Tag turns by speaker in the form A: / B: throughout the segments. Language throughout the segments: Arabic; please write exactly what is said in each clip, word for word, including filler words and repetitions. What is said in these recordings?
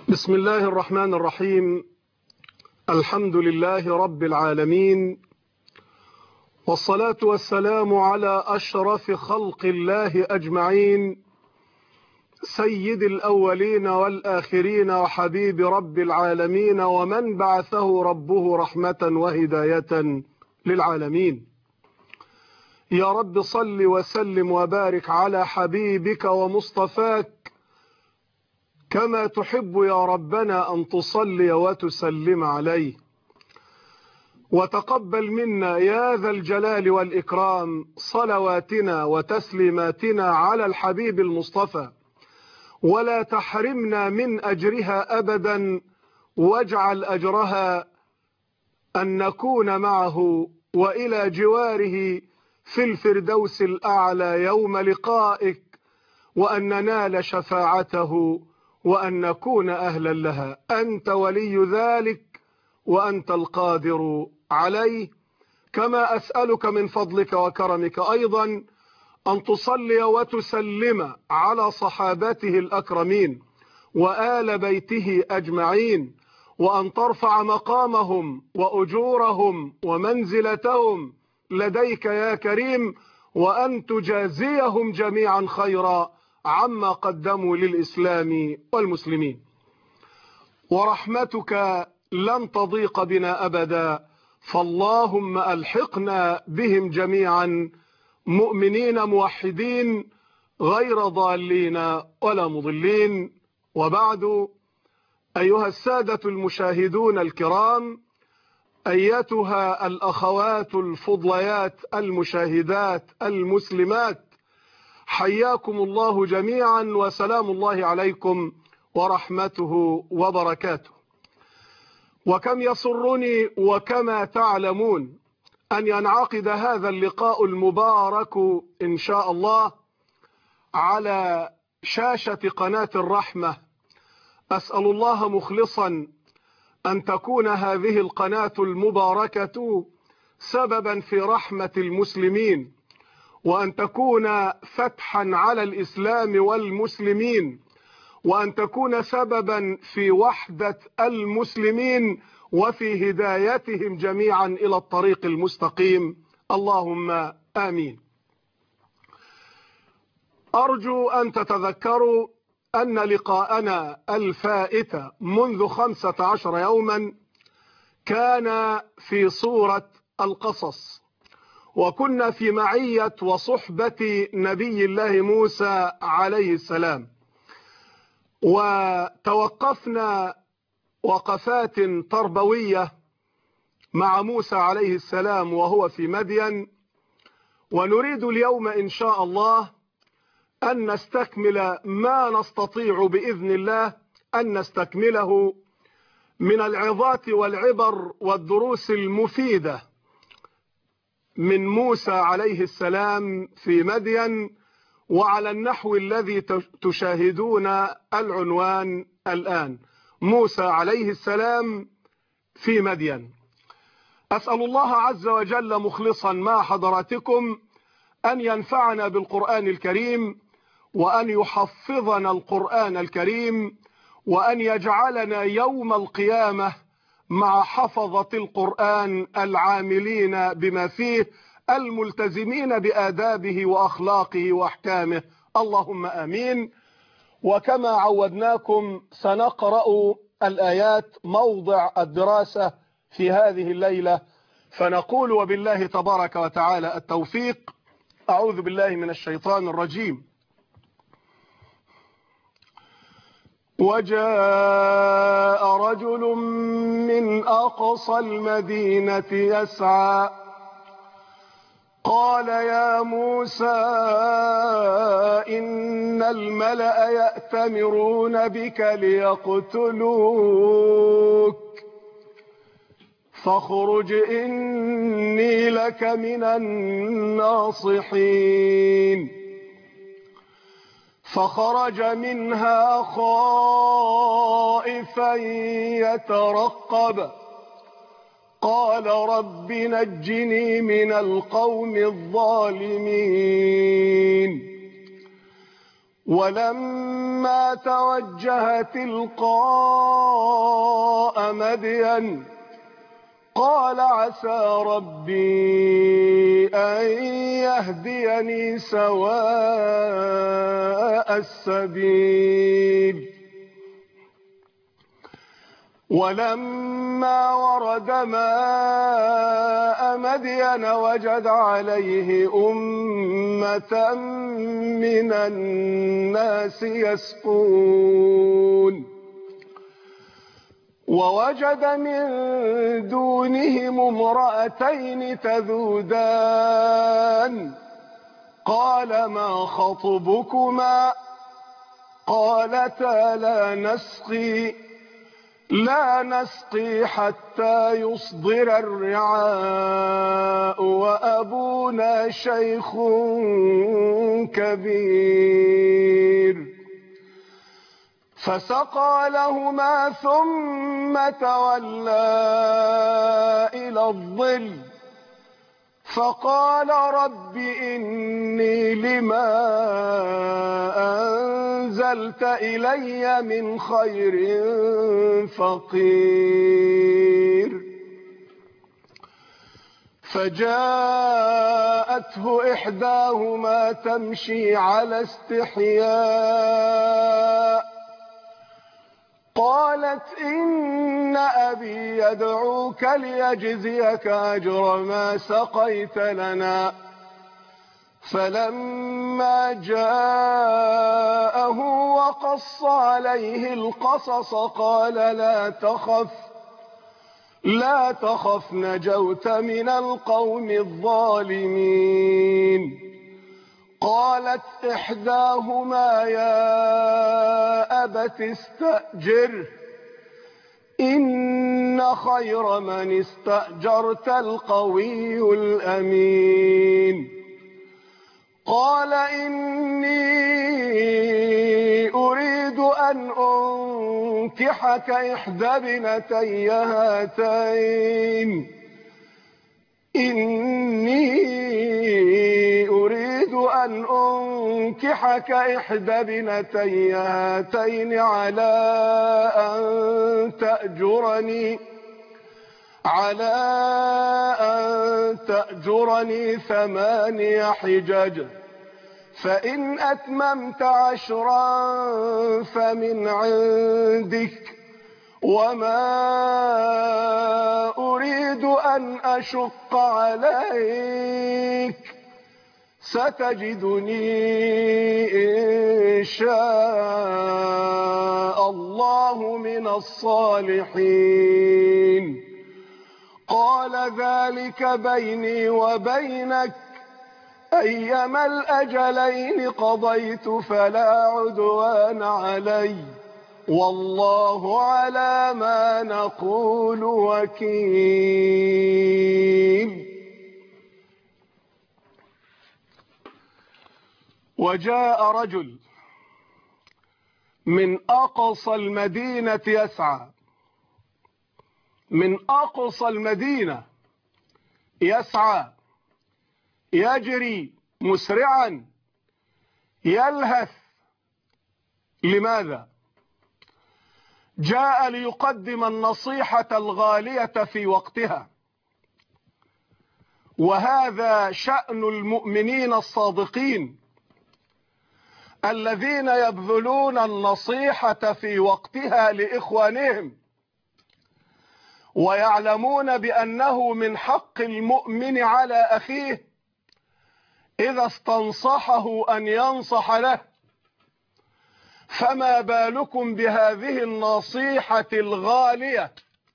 A: بسم الله الرحمن الرحيم. الحمد لله رب العالمين، والصلاة والسلام على أشرف خلق الله أجمعين، سيد الأولين والآخرين وحبيب رب العالمين، ومن بعثه ربه رحمة وهداية للعالمين. يا رب صل وسلم وبارك على حبيبك ومصطفاك كما تحب يا ربنا أن تصلي وتسلم عليه، وتقبل منا يا ذا الجلال والإكرام صلواتنا وتسليماتنا على الحبيب المصطفى، ولا تحرمنا من أجرها أبدا، واجعل أجرها أن نكون معه وإلى جواره في الفردوس الأعلى يوم لقائك، وأن ننال شفاعته وأن نكون أهلا لها. أنت ولي ذلك وأنت القادر عليه. كما أسألك من فضلك وكرمك أيضا أن تصلي وتسلم على صحابته الأكرمين وآل بيته أجمعين، وأن ترفع مقامهم وأجورهم ومنزلتهم لديك يا كريم، وأن تجازيهم جميعا خيرا عما قدموا للإسلام والمسلمين. ورحمتك لن تضيق بنا أبدا، فاللهم ألحقنا بهم جميعا مؤمنين موحدين غير ضالين ولا مضلين. وبعد، أيها السادة المشاهدون الكرام، أيتها الأخوات الفضليات المشاهدات المسلمات، حياكم الله جميعا، وسلام الله عليكم ورحمته وبركاته. وكم يسرني وكما تعلمون أن ينعقد هذا اللقاء المبارك إن شاء الله على شاشة قناة الرحمة. أسأل الله مخلصا أن تكون هذه القناة المباركة سببا في رحمة المسلمين، وأن تكون فتحا على الإسلام والمسلمين، وأن تكون سببا في وحدة المسلمين وفي هدايتهم جميعا إلى الطريق المستقيم، اللهم آمين. أرجو أن تتذكروا أن لقاءنا الفائت منذ خمسة عشر يوما كان في سورة القصص، وكنا في معية وصحبة نبي الله موسى عليه السلام، وتوقفنا وقفات تربوية مع موسى عليه السلام وهو في مدين. ونريد اليوم إن شاء الله أن نستكمل ما نستطيع بإذن الله أن نستكمله من العظات والعبر والدروس المفيدة من موسى عليه السلام في مدين، وعلى النحو الذي تشاهدون العنوان الآن: موسى عليه السلام في مدين. أسأل الله عز وجل مخلصا مع حضراتكم أن ينفعنا بالقرآن الكريم، وأن يحفظنا القرآن الكريم، وأن يجعلنا يوم القيامة مع حفظة القرآن العاملين بما فيه الملتزمين بآدابه وأخلاقه وأحكامه، اللهم آمين. وكما عودناكم سنقرأ الآيات موضع الدراسة في هذه الليلة، فنقول وبالله تبارك وتعالى التوفيق. أعوذ بالله من الشيطان الرجيم. وجاء رجل من أقصى المدينة يسعى قال يا موسى إن الملأ يأتمرون بك ليقتلوك فاخرج إني لك من الناصحين. فخرج منها خائفا يترقب قال رب نجني من القوم الظالمين. ولما توجه تلقاء مدين قال عسى ربي أن يهديني سواء السبيل. ولما ورد ماء مدين وجد عليه أمة من الناس يسقون ووجد من دونهم امرأتين تذودان قال ما خطبكما قالتا لا نسقي لا نسقي حتى يصدر الرعاء وأبونا شيخ كبير. فسقى لهما ثم تولى إلى الظل فقال رب إني لما أنزلت إلي من خير فقير. فجاءته إحداهما تمشي على استحياء قالت إن أبي يدعوك ليجزيك أجر ما سقيت لنا. فلما جاءه وقص عليه القصص قال لا تخف لا تخف نجوت من القوم الظالمين. قالت إحداهما يا أبت استأجره إن خير من استأجرت القوي الأمين. قال إني أريد أن أنكحك إحدى ابنتي هاتين إني أريد أن أنكحك إحدى ابنتي هاتين على أن تأجرني على أن تأجرني ثماني حجج فإن أتممت عشرا فمن عندك وما أريد أن أشق عليك ستجدني إن شاء الله من الصالحين. قال ذلك بيني وبينك أيما الأجلين قضيت فلا عدوان علي والله على ما نقول وكيل. وجاء رجل من أقصى المدينة يسعى من أقصى المدينة يسعى يجري مسرعا يلهث. لماذا؟ جاء ليقدم النصيحة الغالية في وقتها، وهذا شأن المؤمنين الصادقين الذين يبذلون النصيحة في وقتها لإخوانهم ويعلمون بأنه من حق المؤمن على أخيه إذا استنصحه أن ينصح له. فما بالكم بهذه النصيحة الغالية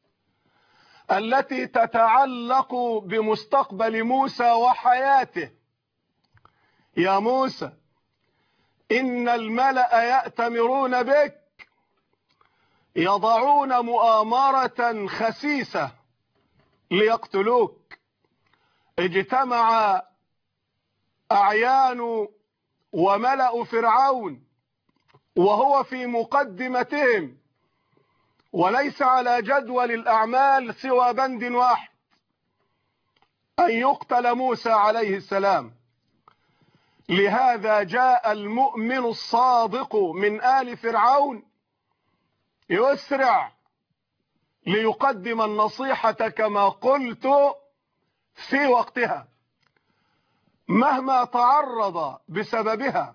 A: التي تتعلق بمستقبل موسى وحياته. يا موسى إن الملأ يأتمرون بك يضعون مؤامرة خسيسة ليقتلوك. اجتمع أعيان وملأ فرعون وهو في مقدمتهم، وليس على جدول الأعمال سوى بند واحد: أن يقتل موسى عليه السلام. لهذا جاء المؤمن الصادق من آل فرعون يسرع ليقدم النصيحة كما قلت في وقتها مهما تعرض بسببها.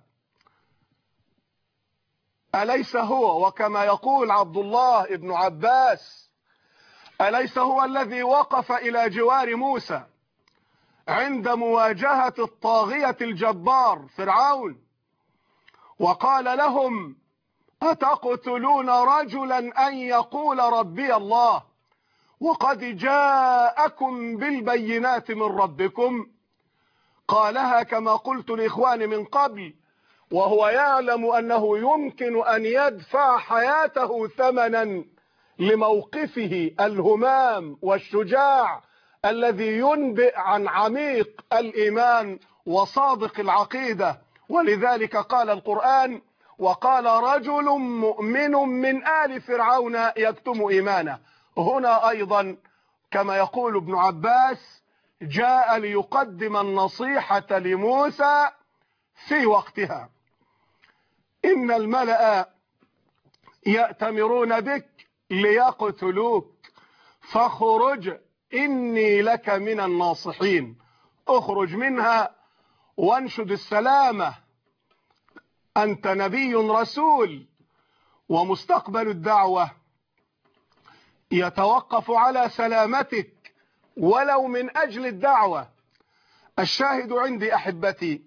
A: أليس هو، وكما يقول عبد الله بن عباس، أليس هو الذي وقف إلى جوار موسى عند مواجهة الطاغية الجبار فرعون وقال لهم: أتقتلون رجلا أن يقول ربي الله وقد جاءكم بالبينات من ربكم؟ قالها كما قلت لإخواني من قبل وهو يعلم أنه يمكن أن يدفع حياته ثمنا لموقفه الهمام والشجاع الذي ينبئ عن عميق الإيمان وصادق العقيدة. ولذلك قال القرآن: وقال رجل مؤمن من آل فرعون يكتم إيمانه. هنا أيضا كما يقول ابن عباس جاء ليقدم النصيحة لموسى في وقتها. إن الملأ يأتمرون بك ليقتلوك فاخرج إني لك من الناصحين. اخرج منها وانشد السلامة، أنت نبي رسول، ومستقبل الدعوة يتوقف على سلامتك ولو من أجل الدعوة. الشاهد عندي أحبتي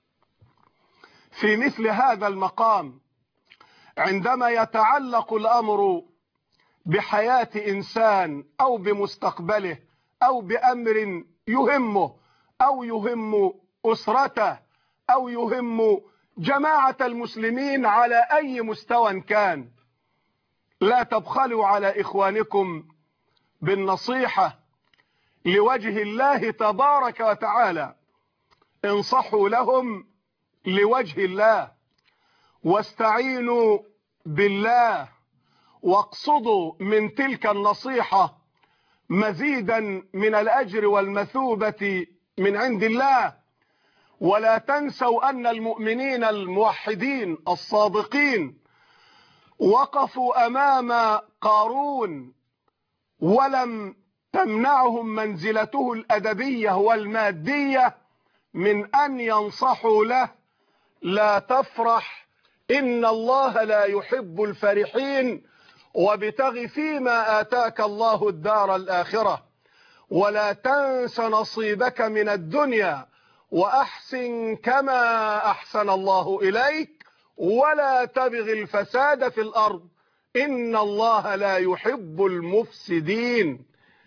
A: في مثل هذا المقام عندما يتعلق الأمر بحياة إنسان أو بمستقبله أو بأمر يهمه أو يهم أسرته أو يهم جماعة المسلمين على أي مستوى كان، لا تبخلوا على إخوانكم بالنصيحة لوجه الله تبارك وتعالى. انصحوا لهم لوجه الله واستعينوا بالله واقصدوا من تلك النصيحة مزيدا من الأجر والمثوبة من عند الله. ولا تنسوا أن المؤمنين الموحدين الصادقين وقفوا أمام قارون ولم تمنعهم منزلته الأدبية والمادية من أن ينصحوا له: لا تفرح إن الله لا يحب الفرحين، وابتغ فيما آتاك الله الدار الآخرة، ولا تنس نصيبك من الدنيا، وأحسن كما أحسن الله إليك، ولا تبغ الفساد في الأرض إن الله لا يحب المفسدين.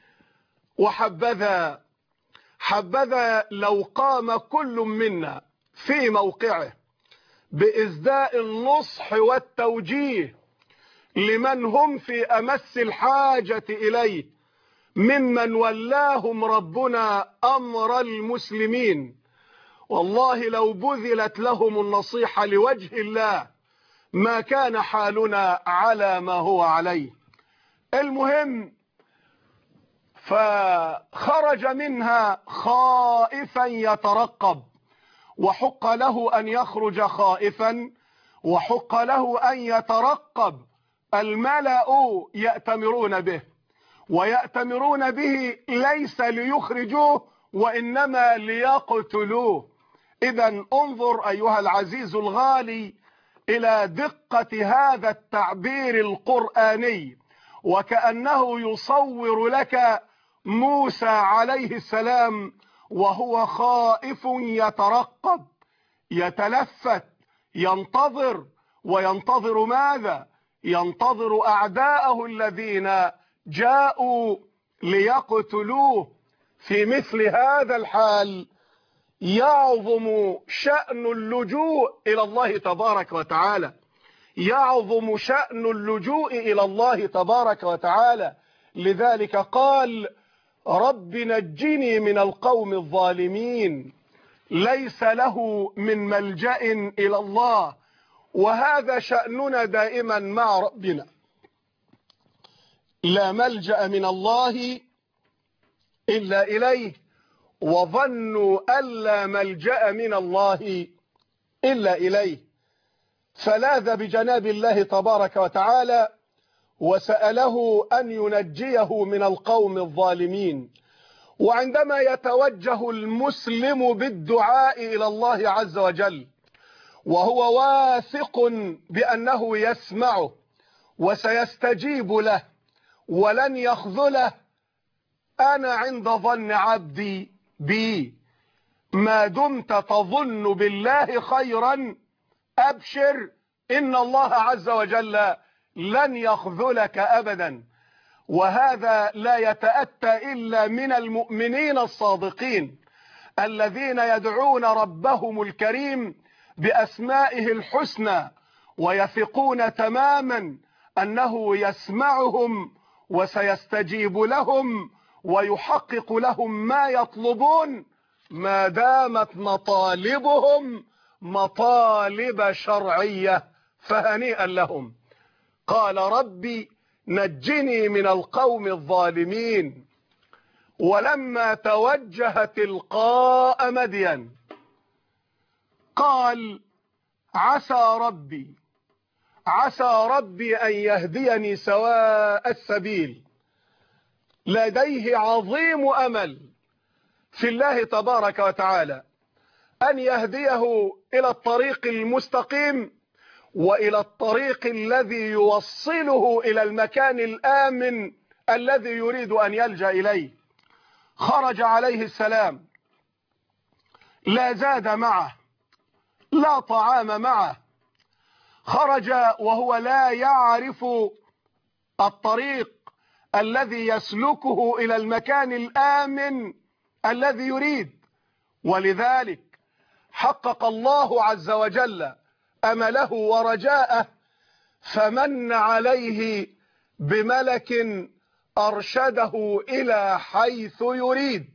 A: وحبذا حبذا لو قام كل منا في موقعه بإسداء النصح والتوجيه لمن هم في أمس الحاجة إليه ممن ولاهم ربنا أمر المسلمين. والله لو بذلت لهم النصيحة لوجه الله ما كان حالنا على ما هو عليه. المهم فخرج منها خائفا يترقب، وحق له أن يخرج خائفا وحق له أن يترقب. الملأ يأتمرون به، ويأتمرون به ليس ليخرجوه وإنما ليقتلوه. إذن انظر أيها العزيز الغالي إلى دقة هذا التعبير القرآني، وكأنه يصور لك موسى عليه السلام وهو خائف يترقب يتلفت ينتظر. وينتظر ماذا؟ ينتظر أعداءه الذين جاءوا ليقتلوه. في مثل هذا الحال يعظم شأن اللجوء إلى الله تبارك وتعالى، يعظم شأن اللجوء إلى الله تبارك وتعالى. لذلك قال: رب نجني من القوم الظالمين. ليس له من ملجأ إلى الله، وهذا شأننا دائما مع ربنا. لا ملجأ من الله إلا إليه، وظنوا أن لا ملجأ من الله إلا إليه، فلاذ بجناب الله تبارك وتعالى وسأله أن ينجيه من القوم الظالمين. وعندما يتوجه المسلم بالدعاء إلى الله عز وجل وهو واثق بأنه يسمعه وسيستجيب له ولن يخذله، أنا عند ظن عبدي بي، ما دمت تظن بالله خيرا أبشر، إن الله عز وجل لن يخذلك أبدا. وهذا لا يتأتى إلا من المؤمنين الصادقين الذين يدعون ربهم الكريم بأسمائه الحسنى ويثقون تماما أنه يسمعهم وسيستجيب لهم ويحقق لهم ما يطلبون ما دامت مطالبهم مطالب شرعية، فهنيئا لهم. قال ربي نجني من القوم الظالمين. ولما توجه تلقاء مدين قال عسى ربي عسى ربي أن يهديني سواء السبيل. لديه عظيم أمل في الله تبارك وتعالى أن يهديه إلى الطريق المستقيم وإلى الطريق الذي يوصله إلى المكان الآمن الذي يريد أن يلجأ إليه. خرج عليه السلام، لا زاد معه لا طعام معه، خرج وهو لا يعرف الطريق الذي يسلكه إلى المكان الآمن الذي يريد. ولذلك حقق الله عز وجل أمله ورجاءه فمن عليه بملك أرشده إلى حيث يريد.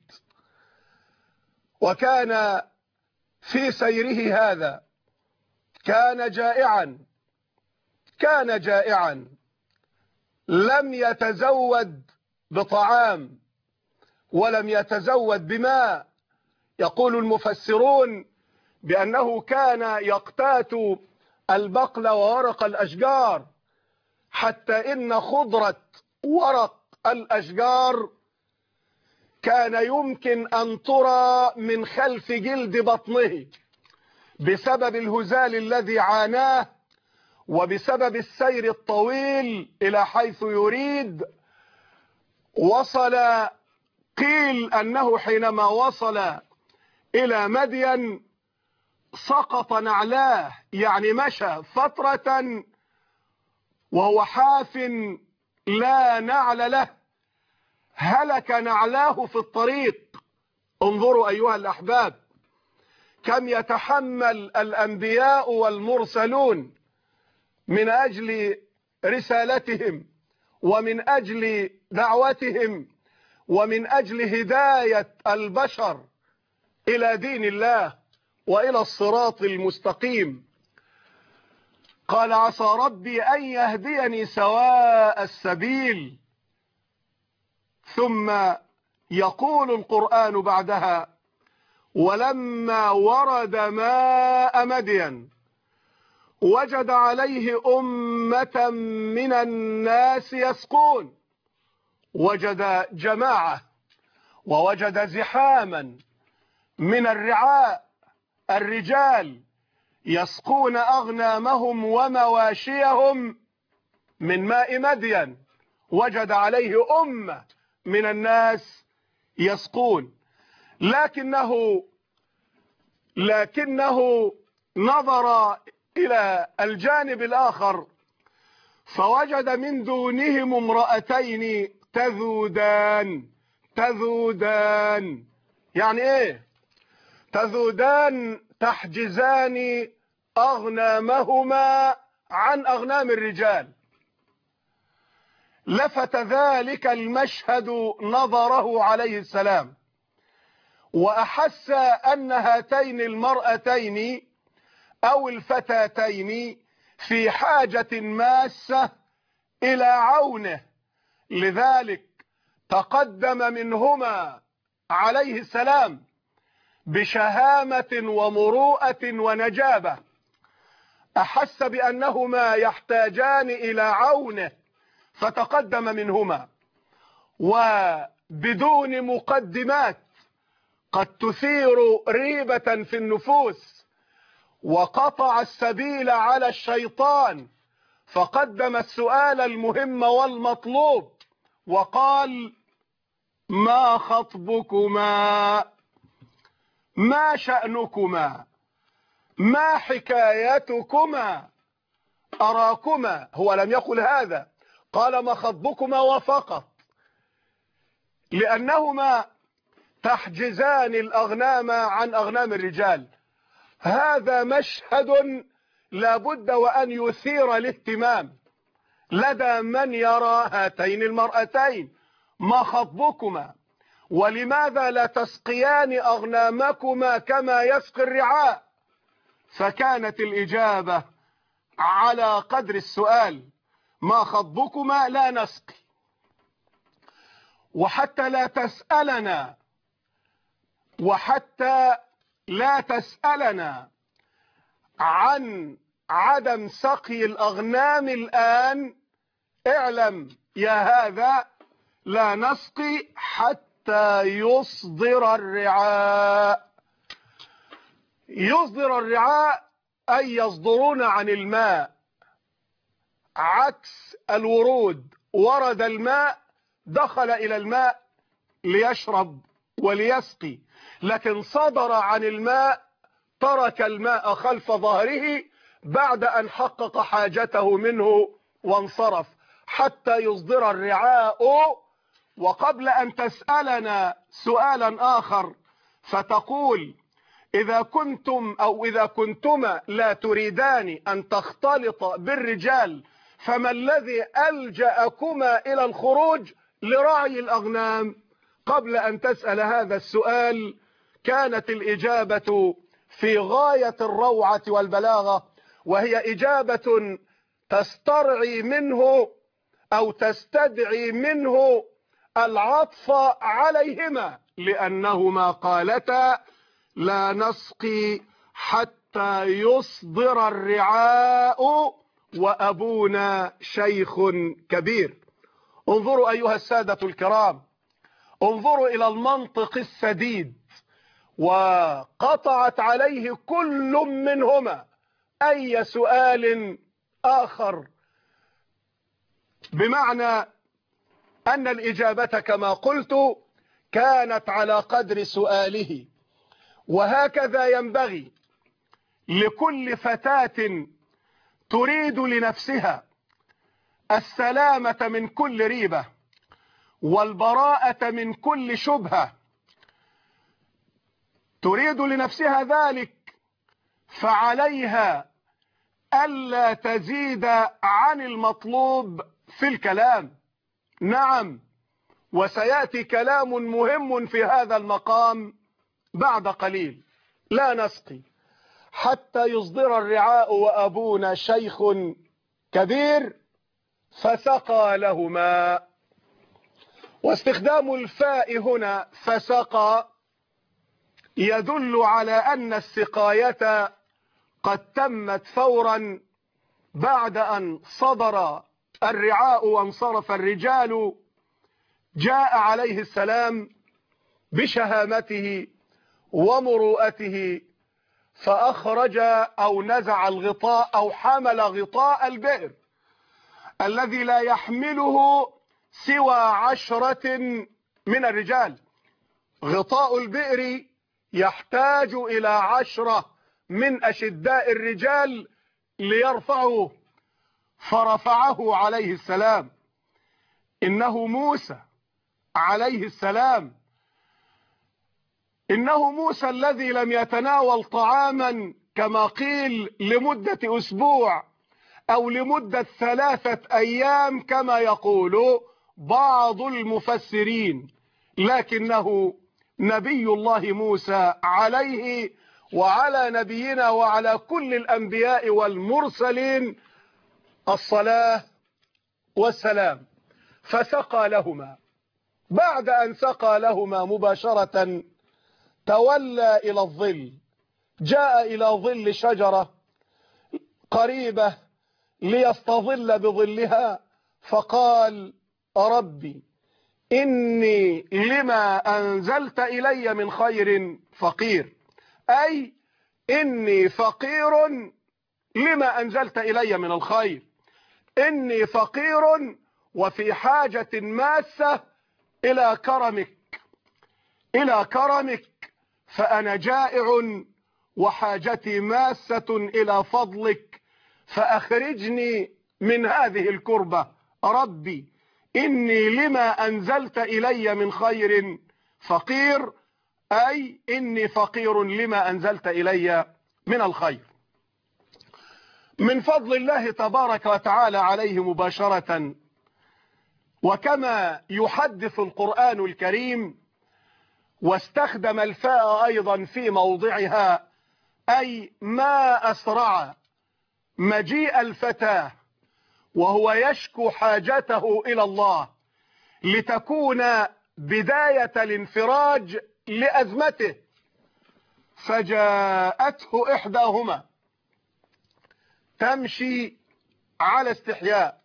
A: وكان في سيره هذا كان جائعا كان جائعا لم يتزود بطعام ولم يتزود بماء. يقول المفسرون بأنه كان يقتات البقل وورق الأشجار، حتى إن خضرة ورق الأشجار كان يمكن أن ترى من خلف جلد بطنه بسبب الهزال الذي عاناه وبسبب السير الطويل إلى حيث يريد. وصل، قيل أنه حينما وصل إلى مدين سقط نعلاه، يعني مشى فترة وهو حاف لا نعل له، هلك نعلاه في الطريق. انظروا أيها الأحباب كم يتحمل الأنبياء والمرسلون من أجل رسالتهم ومن أجل دعوتهم ومن أجل هداية البشر إلى دين الله وإلى الصراط المستقيم. قال عسى ربي أن يهديني سواء السبيل. ثم يقول القرآن بعدها ولما ورد ماء مدين وجد عليه أمة من الناس يسقون. وجد جماعة ووجد زحاما من الرعاء الرجال يسقون أغنامهم ومواشيهم من ماء مدين. وجد عليه أمة من الناس يسقون، لكنه لكنه نظر إلى الجانب الآخر فوجد من دونهم امرأتين تذودان. تذودان يعني ايه؟ تذودان تحجزان أغنامهما عن أغنام الرجال. لفت ذلك المشهد نظره عليه السلام وأحس أن هاتين المرأتين أو الفتاتين في حاجة ماسة إلى عونه، لذلك تقدم منهما عليه السلام بشهامة ومروءة ونجابة، أحس بأنهما يحتاجان إلى عونه فتقدم منهما، وبدون مقدمات قد تثير ريبة في النفوس، وقطع السبيل على الشيطان فقدم السؤال المهم والمطلوب وقال: ما خطبكما؟ ما شأنكما؟ ما حكايتكما؟ أراكما، هو لم يقل هذا، قال ما خطبكما وفقط، لأنهما تحجزان الأغنام عن أغنام الرجال. هذا مشهد لابد وأن يثير الاهتمام لدى من يرى هاتين المرأتين. ما خطبكما؟ ولماذا لا تسقيان أغنامكما كما يسقي الرعاء؟ فكانت الإجابة على قدر السؤال: ما خطبكما؟ لا نسقي. وحتى لا تسألنا وحتى لا تسألنا عن عدم سقي الأغنام الآن، اعلم يا هذا لا نسقي حتى يصدر الرعاء. يصدر الرعاء أي يصدرون عن الماء، عكس الورود، ورد الماء دخل إلى الماء ليشرب وليسقي، لكن صدر عن الماء ترك الماء خلف ظهره بعد أن حقق حاجته منه وانصرف حتى يصدر الرعاء. وقبل أن تسألنا سؤالا آخر فتقول: إذا كنتم أو إذا كنتما لا تريدان أن تختلط بالرجال فما الذي ألجأكما إلى الخروج لرعي الأغنام؟ قبل أن تسأل هذا السؤال كانت الإجابة في غاية الروعة والبلاغة، وهي إجابة تسترعي منه أو تستدعي منه العطف عليهما، لأنهما قالتا: لا نسقي حتى يصدر الرعاء وأبونا شيخ كبير. انظروا أيها السادة الكرام، انظروا إلى المنطق السديد، وقطعت عليه كل منهما أي سؤال آخر، بمعنى أن الإجابة كما قلت كانت على قدر سؤاله. وهكذا ينبغي لكل فتاة تريد لنفسها السلامة من كل ريبة والبراءة من كل شبهة، تريد لنفسها ذلك، فعليها ألا تزيد عن المطلوب في الكلام. نعم، وسيأتي كلام مهم في هذا المقام بعد قليل. لا نسقي حتى يصدر الرعاء وأبونا شيخ كبير فسقى لهما. واستخدام الفاء هنا فسقى يدل على أن السقاية قد تمت فورا بعد أن صدر الرعاء وانصرف الرجال. جاء عليه السلام بشهامته ومروءته فأخرج أو نزع الغطاء أو حمل غطاء البئر الذي لا يحمله سوى عشرة من الرجال. غطاء البئر يحتاج إلى عشرة من أشداء الرجال ليرفعه، فرفعه عليه السلام. إنه موسى عليه السلام، إنه موسى الذي لم يتناول طعاما كما قيل لمدة أسبوع أو لمدة ثلاثة أيام كما يقول بعض المفسرين، لكنه نبي الله موسى عليه وعلى نبينا وعلى كل الأنبياء والمرسلين الصلاة والسلام. فسقى لهما. بعد أن سقى لهما مباشرة تولى إلى الظل، جاء إلى ظل شجرة قريبة ليستظل بظلها، فقال ربي إني لما أنزلت إلي من خير فقير، أي إني فقير لما أنزلت إلي من الخير، إني فقير وفي حاجة ماسة إلى كرمك إلى كرمك فأنا جائع وحاجتي ماسة إلى فضلك فأخرجني من هذه الكربة. ربي إني لما أنزلت إلي من خير فقير، أي إني فقير لما أنزلت إلي من الخير. من فضل الله تبارك وتعالى عليه مباشرة، وكما يحدث القرآن الكريم واستخدم الفاء أيضا في موضعها، أي ما أسرع مجيء الفتى وهو يشكو حاجته إلى الله لتكون بداية الانفراج لأزمته. فجاءته إحداهما تمشي على استحياء،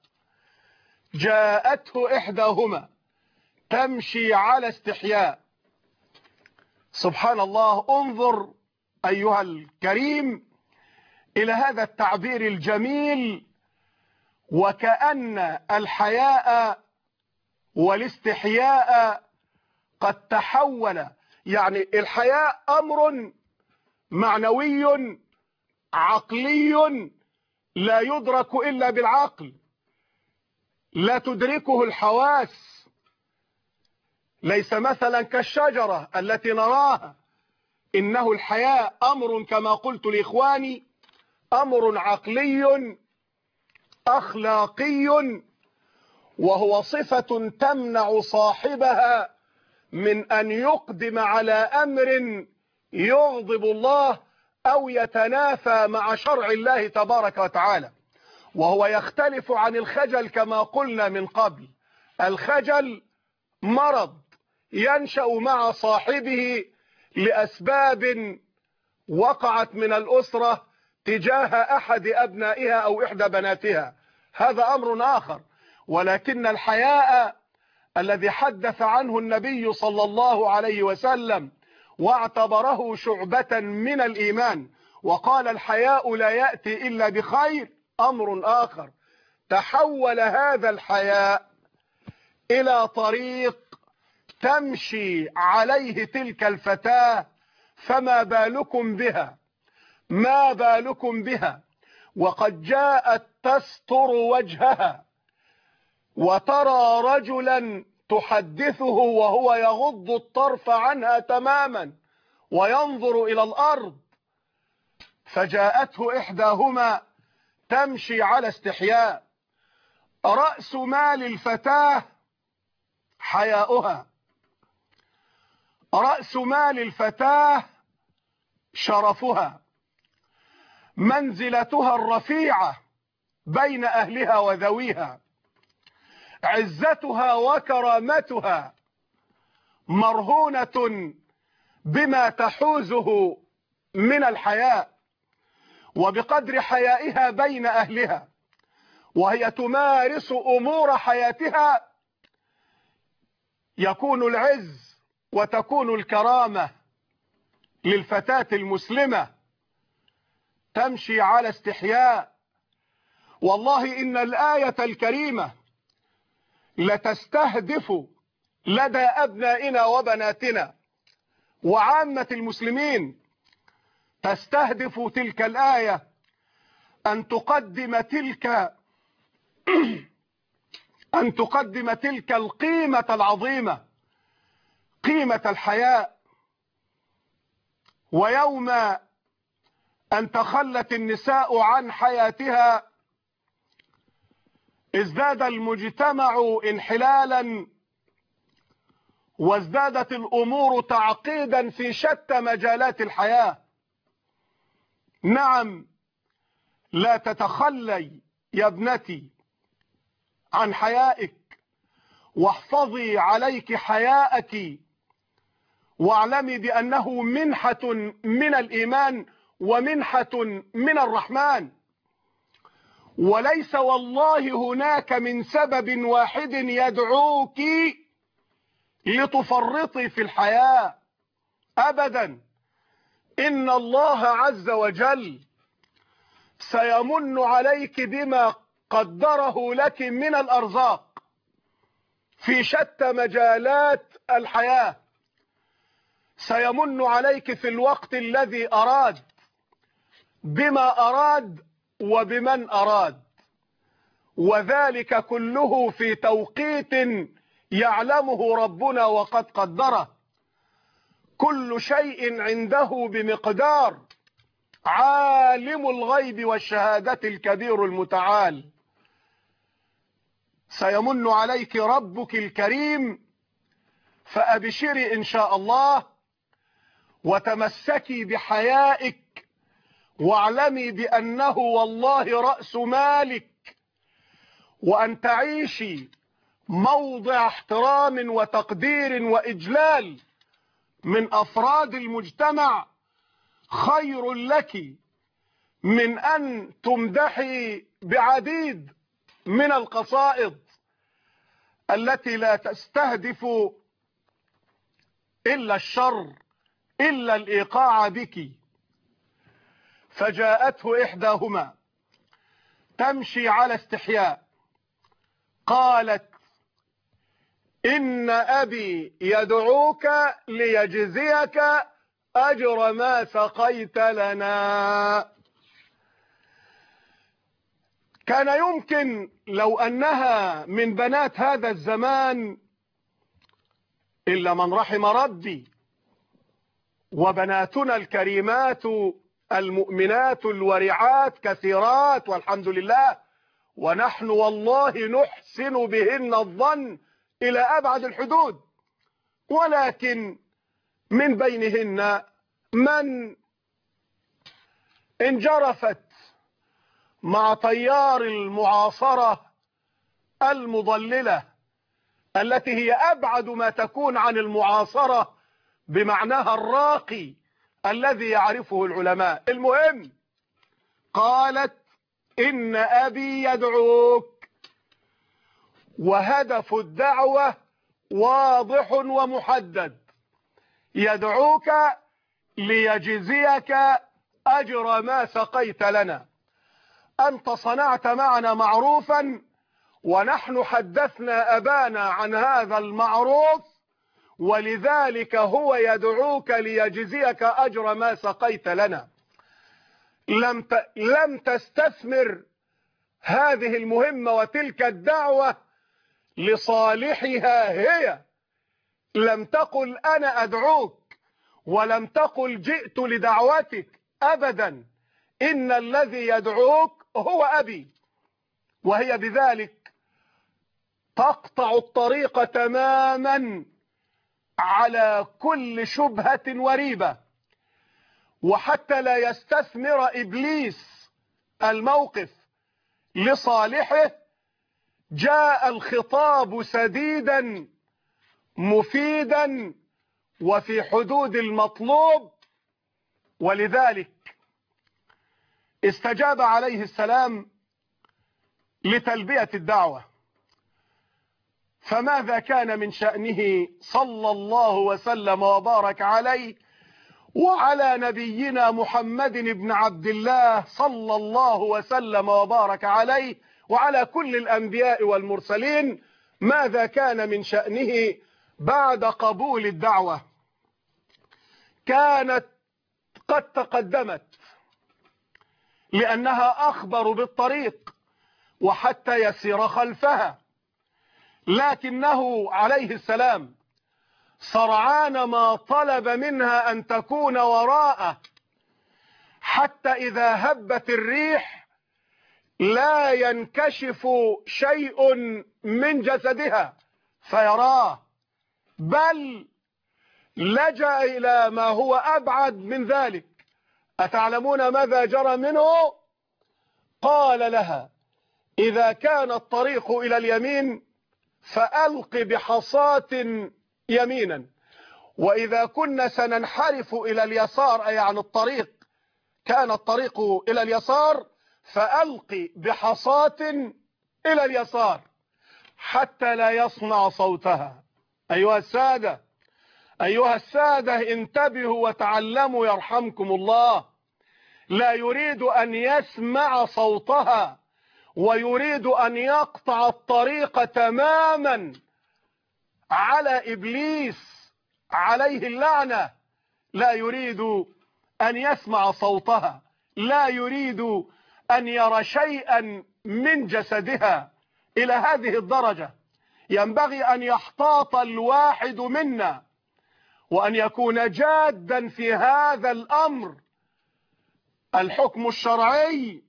A: جاءته إحداهما تمشي على استحياء. سبحان الله، انظر أيها الكريم إلى هذا التعبير الجميل، وكأن الحياء والاستحياء قد تحول، يعني الحياء أمر معنوي عقلي لا يدرك إلا بالعقل، لا تدركه الحواس، ليس مثلا كالشجرة التي نراها، إنه الحياء أمر كما قلت لإخواني أمر عقلي أخلاقي، وهو صفة تمنع صاحبها من أن يقدم على أمر يغضب الله أو يتنافى مع شرع الله تبارك وتعالى، وهو يختلف عن الخجل كما قلنا من قبل. الخجل مرض ينشأ مع صاحبه لأسباب وقعت من الأسرة تجاه أحد أبنائها أو إحدى بناتها، هذا أمر آخر. ولكن الحياء الذي حدث عنه النبي صلى الله عليه وسلم واعتبره شعبة من الإيمان وقال الحياء لا يأتي إلا بخير، أمر آخر. تحول هذا الحياء إلى طريق تمشي عليه تلك الفتاة، فما بالكم بها ما بالكم بها وقد جاءت تستر وجهها، وترى رجلا تحدثه وهو يغض الطرف عنها تماما وينظر إلى الأرض. فجاءته إحداهما تمشي على استحياء. رأس مال الفتاة حياؤها، رأس مال الفتاة شرفها، منزلتها الرفيعة بين أهلها وذويها، عزتها وكرامتها مرهونة بما تحوزه من الحياء، وبقدر حيائها بين أهلها وهي تمارس أمور حياتها يكون العز وتكون الكرامة للفتاة المسلمة تمشي على استحياء. والله إن الآية الكريمة لتستهدف لدى أبنائنا وبناتنا وعامة المسلمين، تستهدف تلك الآية أن تقدم تلك أن تقدم تلك القيمة العظيمة، قيمة الحياء. ويوم أن تخلت النساء عن حياتها ازداد المجتمع انحلالا، وازدادت الأمور تعقيدا في شتى مجالات الحياة. نعم، لا تتخلي يا ابنتي عن حيائك، واحفظي عليك حياءك، واعلمي بأنه منحة من الإيمان ومنحة من الرحمن، وليس والله هناك من سبب واحد يدعوك لتفرطي في الحياة أبدا. إن الله عز وجل سيمن عليك بما قدره لك من الأرزاق في شتى مجالات الحياة، سيمن عليك في الوقت الذي أراد، بما أراد وبمن أراد، وذلك كله في توقيت يعلمه ربنا وقد قدره. كل شيء عنده بمقدار، عالم الغيب والشهادة الكبير المتعال. سيمن عليك ربك الكريم، فأبشري إن شاء الله، وتمسكي بحيائك، واعلمي بأنه والله رأس مالك، وأن تعيشي موضع احترام وتقدير وإجلال من أفراد المجتمع خير لك من أن تمدحي بعديد من القصائد التي لا تستهدف إلا الشر، إلا الإيقاع بك. فجاءته إحداهما تمشي على استحياء، قالت: إن أبي يدعوك ليجزيك أجر ما سقيت لنا. كان يمكن لو أنها من بنات هذا الزمان، إلا من رحم ربي، وبناتنا الكريمات المؤمنات الورعات كثيرات والحمد لله، ونحن والله نحسن بهن الظن إلى أبعد الحدود، ولكن من بينهن من انجرفت مع تيار المعاصرة المضللة التي هي أبعد ما تكون عن المعاصرة بمعناها الراقي الذي يعرفه العلماء. المهم، قالت: إن أبي يدعوك، وهدف الدعوة واضح ومحدد، يدعوك ليجزيك أجر ما سقيت لنا. أنت صنعت معنا معروفا، ونحن حدثنا أبانا عن هذا المعروف، ولذلك هو يدعوك ليجزيك أجر ما سقيت لنا. لم ت... لم تستثمر هذه المهمة وتلك الدعوة لصالحها هي، لم تقل أنا أدعوك، ولم تقل جئت لدعوتك أبدا، إن الذي يدعوك هو أبي. وهي بذلك تقطع الطريق تماما على كل شبهة وريبة، وحتى لا يستثمر إبليس الموقف لصالحه، جاء الخطاب سديدا مفيدا وفي حدود المطلوب. ولذلك استجاب عليه السلام لتلبية الدعوة. فماذا كان من شأنه صلى الله وسلم وبارك عليه وعلى نبينا محمد بن عبد الله صلى الله وسلم وبارك عليه وعلى كل الأنبياء والمرسلين؟ ماذا كان من شأنه بعد قبول الدعوة؟ كانت قد تقدمت لأنها أخبر بالطريق وحتى يسير خلفها، لكنه عليه السلام سرعان ما طلب منها أن تكون وراءه، حتى إذا هبت الريح لا ينكشف شيء من جسدها فيراه، بل لجأ إلى ما هو أبعد من ذلك. أتعلمون ماذا جرى منه؟ قال لها: إذا كان الطريق إلى اليمين فألق بحصاة يمينا، وإذا كنا سننحرف إلى اليسار أي عن الطريق، كان الطريق إلى اليسار، فألقي بحصاة إلى اليسار حتى لا يصنع صوتها. أيها السادة أيها السادة انتبهوا وتعلموا يرحمكم الله. لا يريد أن يسمع صوتها ويريد أن يقطع الطريق تماما على إبليس عليه اللعنة. لا يريد أن يسمع صوتها، لا يريد أن يرى شيئا من جسدها. إلى هذه الدرجة ينبغي أن يحتاط الواحد منا وأن يكون جادا في هذا الأمر. الحكم الشرعي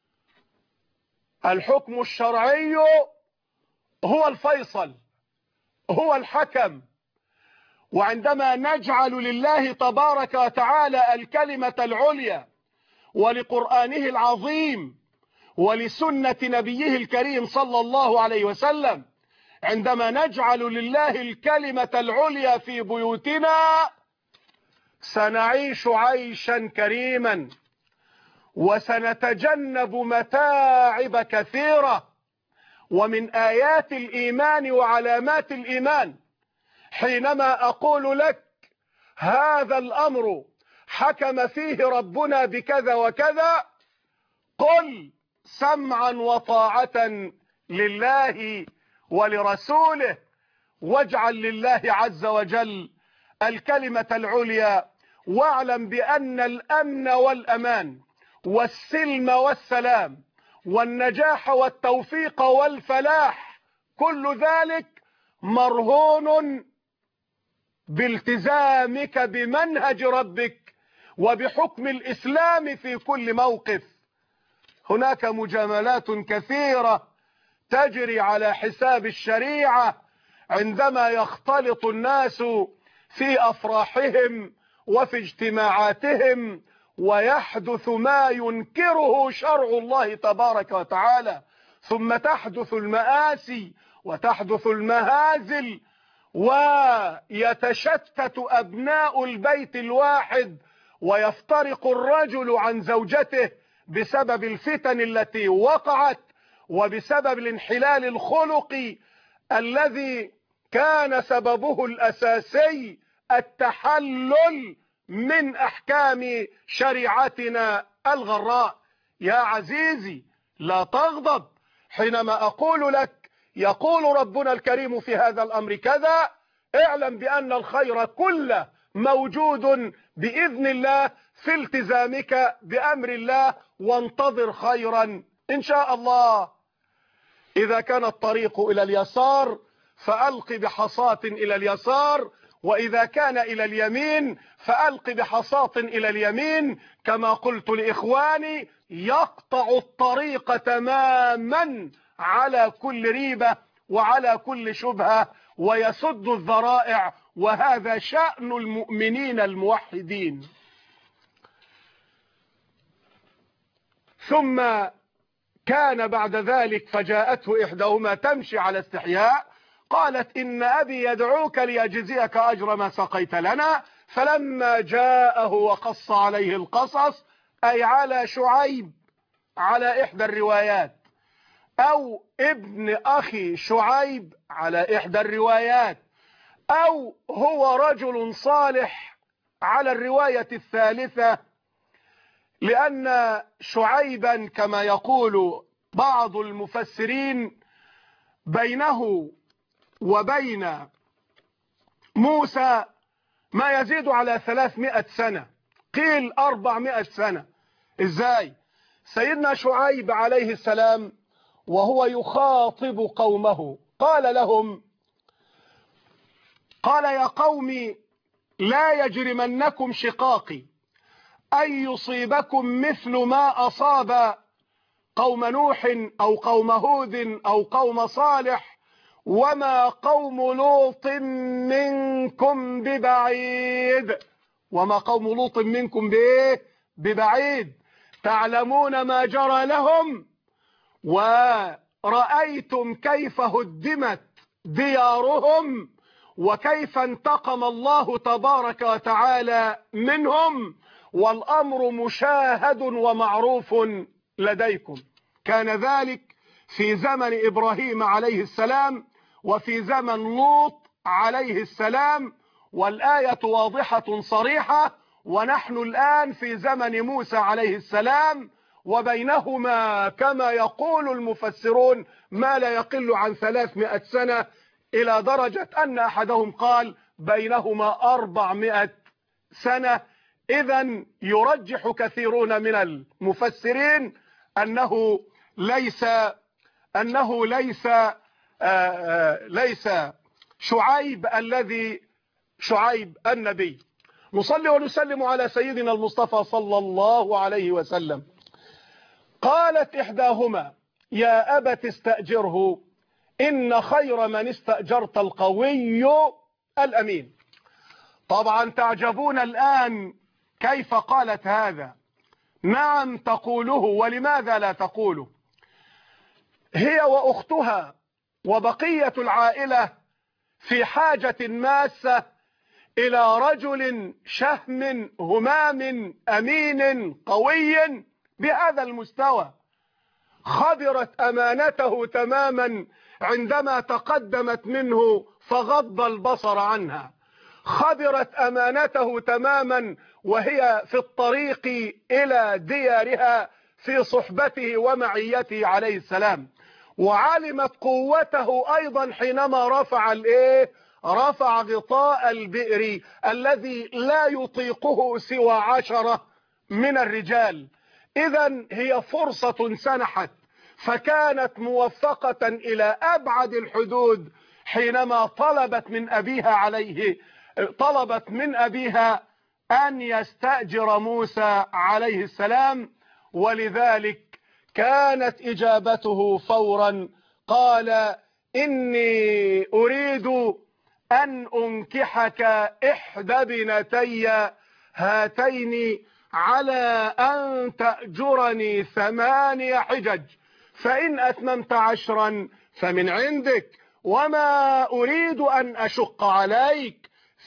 A: الحكم الشرعي هو الفيصل، هو الحكم. وعندما نجعل لله تبارك وتعالى الكلمة العليا ولقرآنه العظيم ولسنة نبيه الكريم صلى الله عليه وسلم، عندما نجعل لله الكلمة العليا في بيوتنا سنعيش عيشا كريما وسنتجنب متاعب كثيرة. ومن آيات الإيمان وعلامات الإيمان حينما أقول لك هذا الأمر حكم فيه ربنا بكذا وكذا، قل سمعا وطاعة لله ولرسوله، واجعل لله عز وجل الكلمة العليا، واعلم بأن الأمن والأمان والسلم والسلام والنجاح والتوفيق والفلاح كل ذلك مرهون بالتزامك بمنهج ربك وبحكم الإسلام في كل موقف. هناك مجاملات كثيرة تجري على حساب الشريعة عندما يختلط الناس في أفراحهم وفي اجتماعاتهم ويحدث ما ينكره شرع الله تبارك وتعالى، ثم تحدث المآسي وتحدث المهازل ويتشتت أبناء البيت الواحد ويفترق الرجل عن زوجته بسبب الفتن التي وقعت وبسبب الانحلال الخلقي الذي كان سببه الأساسي التحلل من أحكام شريعتنا الغراء. يا عزيزي لا تغضب حينما أقول لك يقول ربنا الكريم في هذا الأمر كذا، اعلم بأن الخير كله موجود بإذن الله في التزامك بأمر الله، وانتظر خيرا إن شاء الله. إذا كان الطريق إلى اليسار فألق بحصاة إلى اليسار، وإذا كان إلى اليمين فألق بحصاة إلى اليمين، كما قلت لإخواني يقطع الطريق تماما على كل ريبة وعلى كل شبهة ويسد الذرائع، وهذا شأن المؤمنين الموحدين. ثم كان بعد ذلك فجاءته إحداهما تمشي على استحياء قالت إن أبي يدعوك ليجزيك أجر ما سقيت لنا. فلما جاءه وقص عليه القصص، أي على شعيب على إحدى الروايات، أو ابن أخي شعيب على إحدى الروايات، أو هو رجل صالح على الرواية الثالثة، لأن شعيبا كما يقول بعض المفسرين بينه وبين موسى ما يزيد على ثلاثمائة سنة، قيل أربعمائة سنة. إزاي؟ سيدنا شعيب عليه السلام وهو يخاطب قومه قال لهم، قال يا قوم لا يجرمنكم شقاقي أن يصيبكم مثل ما أصاب قوم نوح أو قوم هود أو قوم صالح، وما قوم لوط منكم ببعيد. وما قوم لوط منكم بإيه؟ ببعيد. تعلمون ما جرى لهم ورأيتم كيف هدمت ديارهم وكيف انتقم الله تبارك وتعالى منهم، والأمر مشاهد ومعروف لديكم. كان ذلك في زمن إبراهيم عليه السلام وفي زمن لوط عليه السلام، والآية واضحة صريحة. ونحن الآن في زمن موسى عليه السلام، وبينهما كما يقول المفسرون ما لا يقل عن ثلاثمائة سنة، إلى درجة أن أحدهم قال بينهما أربعمائة سنة. إذن يرجح كثيرون من المفسرين أنه ليس أنه ليس آآ آآ ليس شعيب الذي شعيب النبي. نصلي ونسلم على سيدنا المصطفى صلى الله عليه وسلم. قالت إحداهما يا أبت استأجره إن خير من استأجرت القوي الأمين. طبعا تعجبون الآن كيف قالت هذا. نعم تقوله، ولماذا لا تقوله؟ هي وأختها وبقية العائلة في حاجة ماسة إلى رجل شهم همام أمين قوي بهذا المستوى. خبرت أمانته تماما عندما تقدمت منه فغض البصر عنها، خبرت أمانته تماما وهي في الطريق إلى ديارها في صحبته ومعيته عليه السلام، وعلمت قوته أيضا حينما رفع الايه رفع غطاء البئر الذي لا يطيقه سوى عشرة من الرجال. إذن هي فرصة سنحت، فكانت موفقة إلى أبعد الحدود حينما طلبت من أبيها عليه طلبت من أبيها أن يستأجر موسى عليه السلام. ولذلك كانت إجابته فورا، قال إني أريد أن أنكحك إحدى بنتي هاتين على أن تأجرني ثماني حجج، فإن أتممت عشرا فمن عندك، وما أريد أن أشق عليك،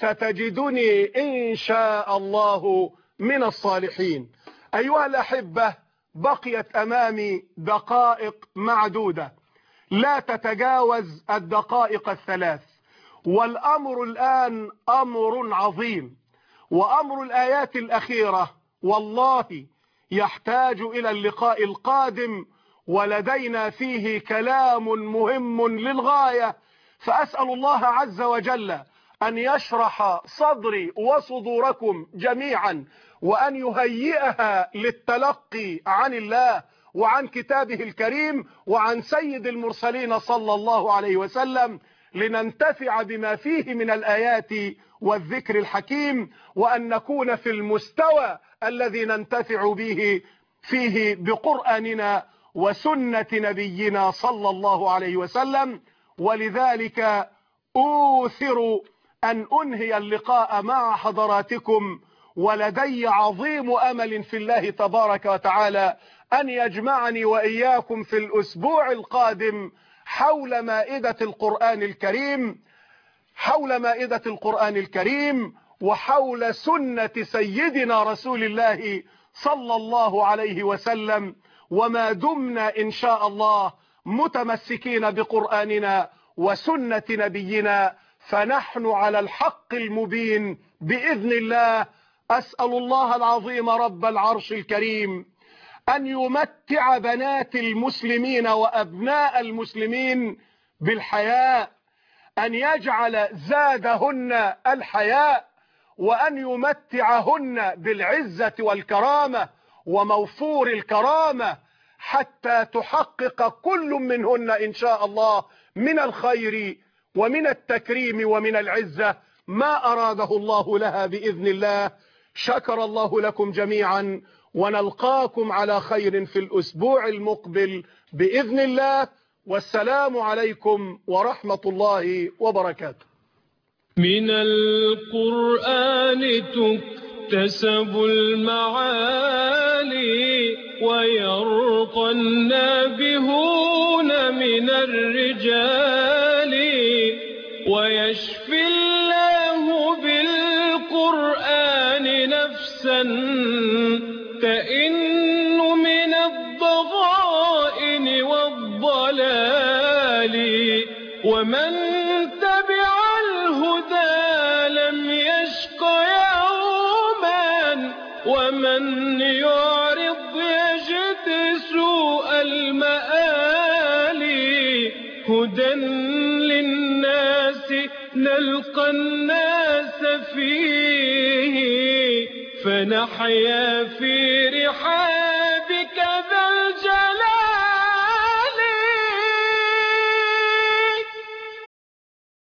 A: ستجدني إن شاء الله من الصالحين. أيها الأحبة، بقيت أمامي دقائق معدودة لا تتجاوز الدقائق الثلاث، والأمر الآن أمر عظيم، وأمر الآيات الأخيرة والله يحتاج إلى اللقاء القادم، ولدينا فيه كلام مهم للغاية. فأسأل الله عز وجل أن يشرح صدري وصدوركم جميعا، وأن يهيئها للتلقي عن الله وعن كتابه الكريم وعن سيد المرسلين صلى الله عليه وسلم، لننتفع بما فيه من الآيات والذكر الحكيم، وأن نكون في المستوى الذي ننتفع به فيه بقرآننا وسنة نبينا صلى الله عليه وسلم. ولذلك أوثر أن أنهي اللقاء مع حضراتكم، ولدي عظيم أمل في الله تبارك وتعالى أن يجمعني وإياكم في الأسبوع القادم حول مائدة القرآن الكريم حول مائدة القرآن الكريم وحول سنة سيدنا رسول الله صلى الله عليه وسلم. وما دمنا إن شاء الله متمسكين بقرآننا وسنة نبينا فنحن على الحق المبين بإذن الله. أسأل الله العظيم رب العرش الكريم أن يمتع بنات المسلمين وأبناء المسلمين بالحياء، أن يجعل زادهن الحياء، وأن يمتعهن بالعزة والكرامة وموفور الكرامة، حتى تحقق كل منهن إن شاء الله من الخير ومن التكريم ومن العزة ما أراده الله لها بإذن الله. شكر الله لكم جميعا، ونلقاكم على خير في الأسبوع المقبل بإذن الله، والسلام عليكم ورحمة الله وبركاته.
B: من القرآن تكتسب المعاني ويرقى النابهون من الرجال ويشفي ومن تبع الهدى لم يشق يوما ومن يعرض يجد سوء المآل هدى للناس نلقى الناس فيه فنحيا فيه